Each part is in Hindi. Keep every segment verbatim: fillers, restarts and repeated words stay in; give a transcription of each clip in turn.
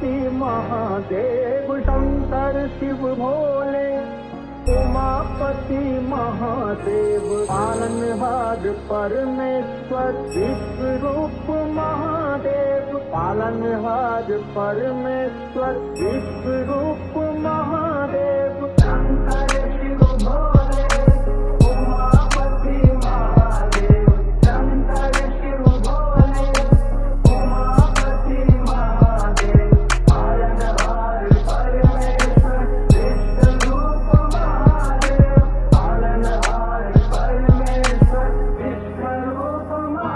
उमापति महादेव शंकर शिव भोले। उमापति महादेव पालनहार परमेश्वर विश्व रूप महादेव। पालनहार परमेश्वर विश्व रूप महादेव। शंकर शिव भोले उमापति महादेव। शंकर शिव भोले उमापति महादेव। पालनहार परमेश्वर विश्व रूप महादेव। पालनहार परमेश्वर विश्व रूप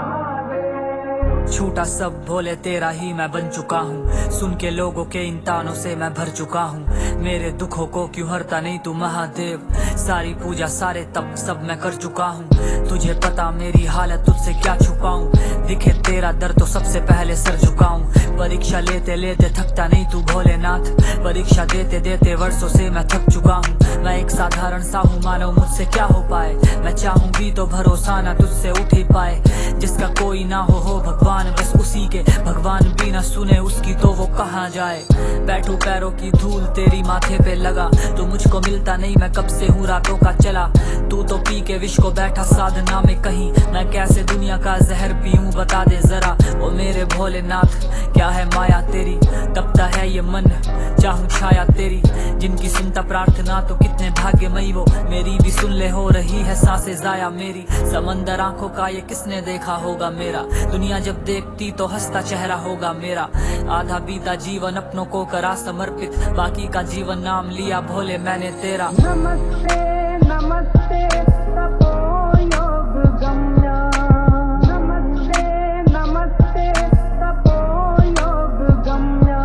महादेव। छूटा सब भोले तेरा ही मैं बन चुका हूँ। सुन के लोगों के इन तानों से मैं भर चुका हूँ। मेरे दुखों को क्यों हरता नहीं तू महादेव। सारी पूजा सारे तप सब मैं कर चुका हूँ। तुझे पता मेरी हालत तुझसे क्या छुपाऊं। दिखे तेरा दर तो सबसे पहले सर झुकाऊं। परीक्षा लेते लेते थकता नहीं तू भोलेनाथ। परीक्षा देते देते वर्षों से मैं थक चुका हूँ। मैं एक साधारण सा हूँ मानो मुझसे क्या हो पाए। मैं चाहूँ भी तो भरोसा ना तुझसे उठ ही पाए। जिसका कोई ना हो हो भगवान बस उसी के। भगवान भी ना सुने उसकी तो वो कहाँ जाए। बैठू पैरों की धूल तेरी माथे पे लगा। तू मुझको मिलता नहीं मैं कब से हूँ रातों का चला। तू तो पी के विष को बैठा साधना में कहीं। मैं कैसे दुनिया का जहर पीऊं बता दे जरा। ओ मेरे भोलेनाथ क्या है माया तेरी। तपता है ये मन चाहूं छाया तेरी। जिनकी सुनता प्रार्थना तो कितने भाग्यमयी वो। मेरी भी सुन ले हो रही है सांसें जाया मेरी। समंदर आंखों का ये किसने देखा होगा मेरा। दुनिया जब देखती तो हंसता चेहरा होगा मेरा। आधा बीता जीवन अपनों को करा समर्पित। बाकी का जीवन नाम लिया भोले मैंने तेरा। नमस्ते नमस्ते तपो योग गम्या। नमस्ते नमस्ते तपो योग गम्या।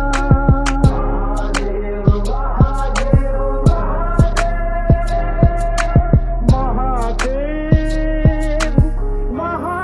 महादेव महादेव महादेव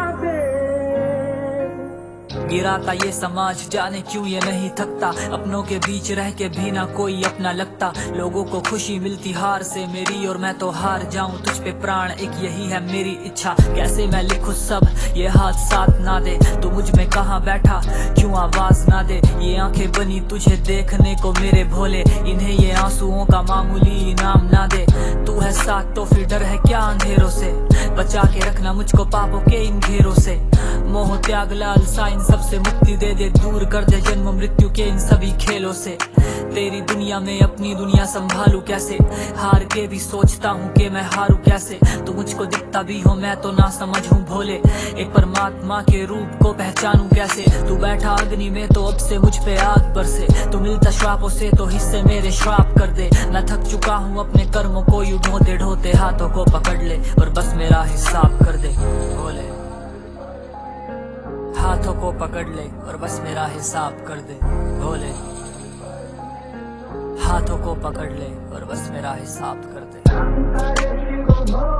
महादेव। गिराता ये समाज जाने क्यों ये नहीं थकता। अपनों के बीच रह के भी ना कोई अपना लगता। लोगों को खुशी मिलती हार से मेरी और मैं तो हार जाऊं तुझ पे प्राण। एक यही है मेरी इच्छा कैसे मैं लिखूं सब ये हाथ साथ ना दे। तू मुझ में कहाँ बैठा क्यों आवाज ना दे। ये आंखें बनी तुझे देखने को मेरे भोले। इन्हें ये आंसुओं का मामूली इनाम ना दे। तू है साथ तो फिर डर है क्या अंधेरों से। बचा के रखना मुझको पापों के इन घेरों से। मोह त्याग लालसा इन सबसे मुक्ति दे दे। दूर कर दे जन्म मृत्यु के इन सभी खेलों से। तेरी दुनिया में अपनी दुनिया संभालू कैसे। हार के भी सोचता हूँ कि मैं हारू कैसे। तू मुझको दिखता भी हो मैं तो ना समझ हूँ भोले। एक परमात्मा के रूप को पहचानू कैसे। तू बैठा अग्नि में तो अब से मुझ पे आग बरसे। तू मिलता श्रापों से तो हिस्से मेरे श्राप कर दे। मैं थक चुका हूँ अपने कर्मों को यूं ढोते ढोते। हाथों को पकड़ ले और बस मेरा हिसाब कर दे भोले। हाथों को पकड़ ले और बस मेरा हिसाब कर दे भोले। हाथों को पकड़ ले और बस मेरा हिसाब कर दे।